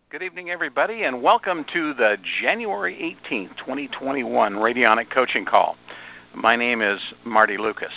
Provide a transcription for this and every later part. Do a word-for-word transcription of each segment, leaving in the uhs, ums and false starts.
Good evening, everybody, and welcome to the January eighteenth, twenty twenty-one Radionic Coaching Call. My name is Marty Lucas.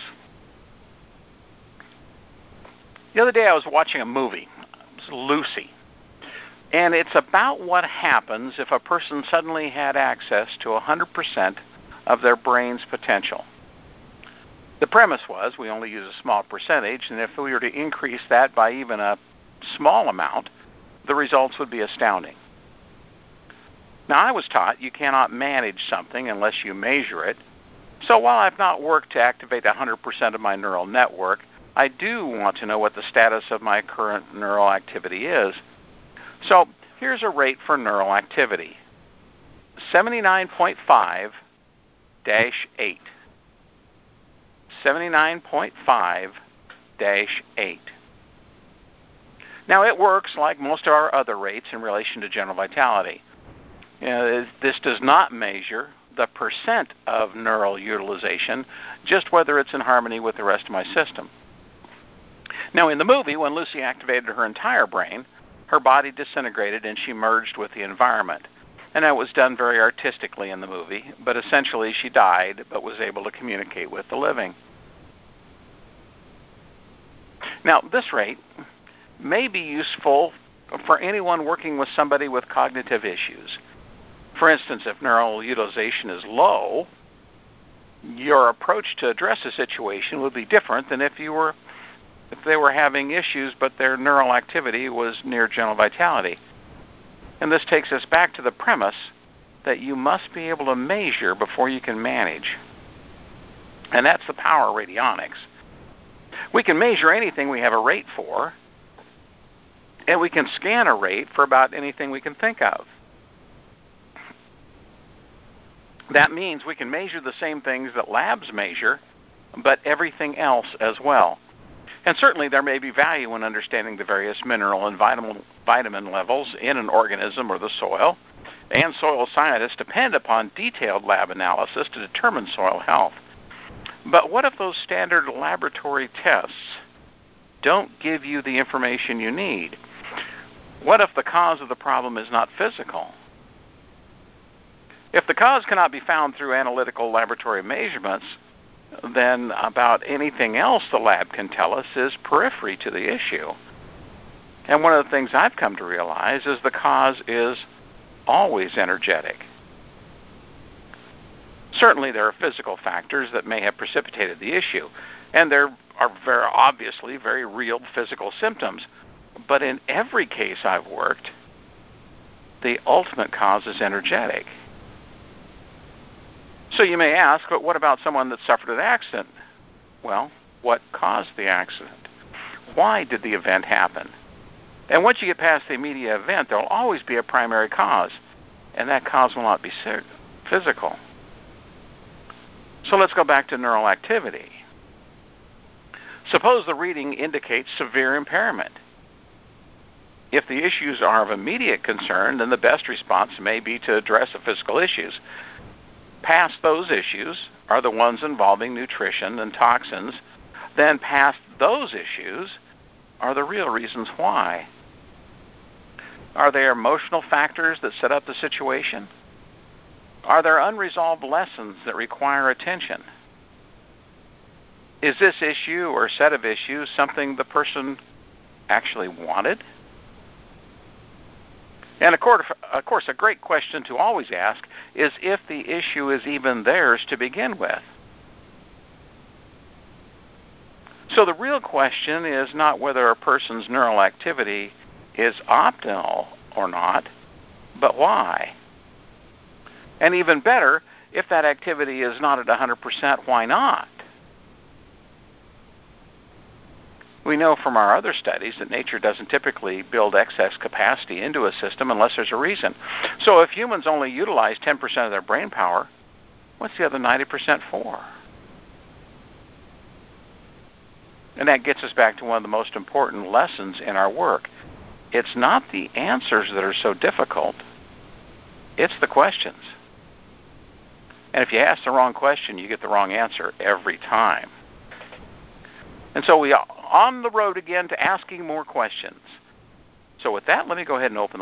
The other day I was watching a movie. It was Lucy. And it's about what happens if a person suddenly had access to one hundred percent of their brain's potential. The premise was we only use a small percentage, and if we were to increase that by even a small amount, the results would be astounding. Now, I was taught you cannot manage something unless you measure it. So while I've not worked to activate one hundred percent of my neural network, I do want to know what the status of my current neural activity is. So here's a rate for neural activity. seventy-nine point five dash eight. seventy-nine point five dash eight. Now, it works like most of our other rates in relation to general vitality. You know, this does not measure the percent of neural utilization, just whether it's in harmony with the rest of my system. Now, in the movie, when Lucy activated her entire brain, her body disintegrated and she merged with the environment. And that was done very artistically in the movie, but essentially she died but was able to communicate with the living. Now, this rate may be useful for anyone working with somebody with cognitive issues. For instance, if neural utilization is low, your approach to address a situation would be different than if you were if they were having issues but their neural activity was near general vitality. And this takes us back to the premise that you must be able to measure before you can manage. And that's the power of radionics. We can measure anything we have a rate for, and we can scan a rate for about anything we can think of. That means we can measure the same things that labs measure, but everything else as well. And certainly there may be value in understanding the various mineral and vitamin, vitamin levels in an organism or the soil, and soil scientists depend upon detailed lab analysis to determine soil health. But what if those standard laboratory tests don't give you the information you need? What if the cause of the problem is not physical? If the cause cannot be found through analytical laboratory measurements, then about anything else the lab can tell us is periphery to the issue. And one of the things I've come to realize is the cause is always energetic. Certainly there are physical factors that may have precipitated the issue, and there are very obviously very real physical symptoms. But in every case I've worked, the ultimate cause is energetic. So you may ask, but what about someone that suffered an accident? Well, what caused the accident? Why did the event happen? And once you get past the immediate event, there will always be a primary cause, and that cause will not be physical. So let's go back to neural activity. Suppose the reading indicates severe impairment. If the issues are of immediate concern, then the best response may be to address the physical issues. Past those issues are the ones involving nutrition and toxins. Then past those issues are the real reasons why. Are there emotional factors that set up the situation? Are there unresolved lessons that require attention? Is this issue or set of issues something the person actually wanted? And of course, of course, a great question to always ask is if the issue is even theirs to begin with. So the real question is not whether a person's neural activity is optimal or not, but why. And even better, if that activity is not at one hundred percent, why not? We know from our other studies that nature doesn't typically build excess capacity into a system unless there's a reason. So if humans only utilize ten percent of their brain power, what's the other ninety percent for? And that gets us back to one of the most important lessons in our work. It's not the answers that are so difficult, it's the questions. And if you ask the wrong question, you get the wrong answer every time. And so we are on the road again to asking more questions. So with that, let me go ahead and open the